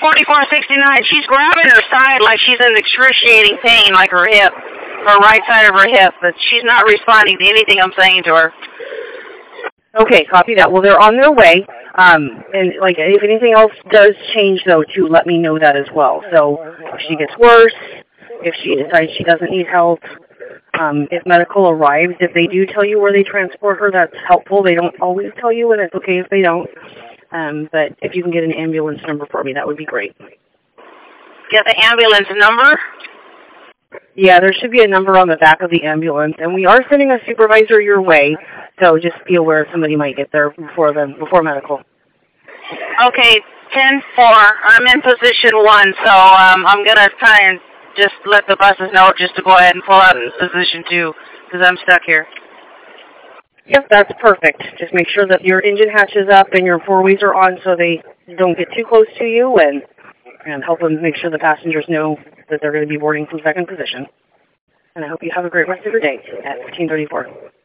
4469, she's grabbing her side like she's in excruciating pain, like her hip, her right side of her hip, but she's not responding to anything I'm saying to her. Okay, copy that. Well, they're on their way. And like, if anything else does change, though, too, let me know that as well. So if she gets worse, if she decides she doesn't need help, if medical arrives, if they do tell you where they transport her, that's helpful. They don't always tell you, and it's okay if they don't. But if you can get an ambulance number for me, that would be great. Get the ambulance number? Yeah, there should be a number on the back of the ambulance, and we are sending a supervisor your way, so just be aware somebody might get there before medical. Okay, 10-4. I'm in position 1, so I'm going to try and just let the buses know just to go ahead and pull out in position 2, because I'm stuck here. Yep, that's perfect. Just make sure that your engine hatch is up and your four-ways are on so they don't get too close to you, and help them make sure the passengers know that they're going to be boarding from second position. And I hope you have a great rest of your day at 1534.